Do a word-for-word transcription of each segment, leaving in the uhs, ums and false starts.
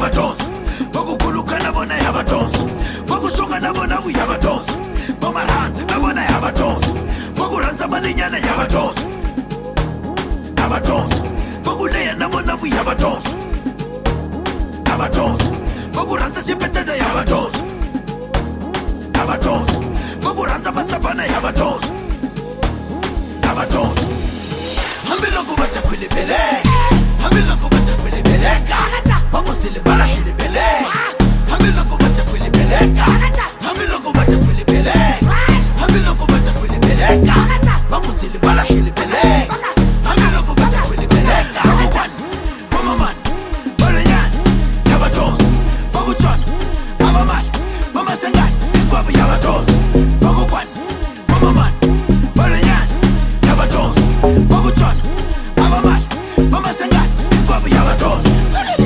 yabatonsa Bokukuluka nabona yabatonsa Bokushonga nabona yabatonsa Bomaranzi nabona yabatonsa Bokuranza balinyana yabatonsa Yabatonsa Bokuleya nabona yabatonsa Yabatonsa Bokuranza shipetede yabatonsa Yabatonsa Bokuranza basavana yabatonsa Yabatonsa Hambiloko batakwilibeleka Hambiloko batakwilibeleka Babusile balashilibeleka Hambiloko batakwilibeleka Hambiloko batakwilibeleka Hambiloko batakwilibeleka Babusile balashilibeleka Hambiloko batakwilibeleka Bakuwan, Bamaman, Barayan, Yabatonsa Bakuchon, Bamaman, Bamasengan, Ikwabu Yabatonsa Bakuwan, Bamaman, Barayan, Yabatonsa Bakuchon, Bamaman, Bamasengan, Ikwabu Yabatonsa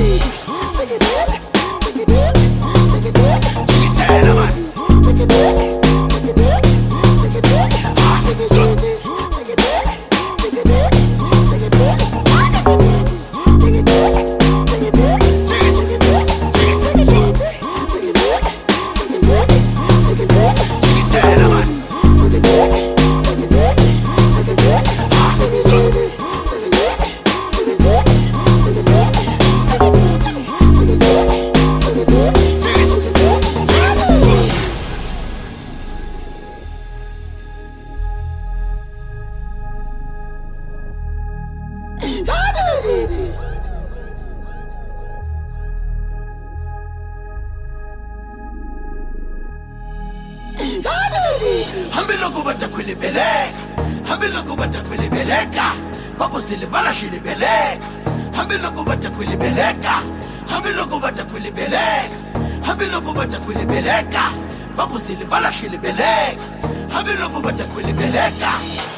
Hambiloko batakwilibeleka Hambiloko batakwilibeleka Babusile balashilibeleka Hambiloko batakwilibeleka Hambiloko batakwilibeleka Hambiloko batakwilibeleka Babusile balashilibeleka Hambiloko batakwilibeleka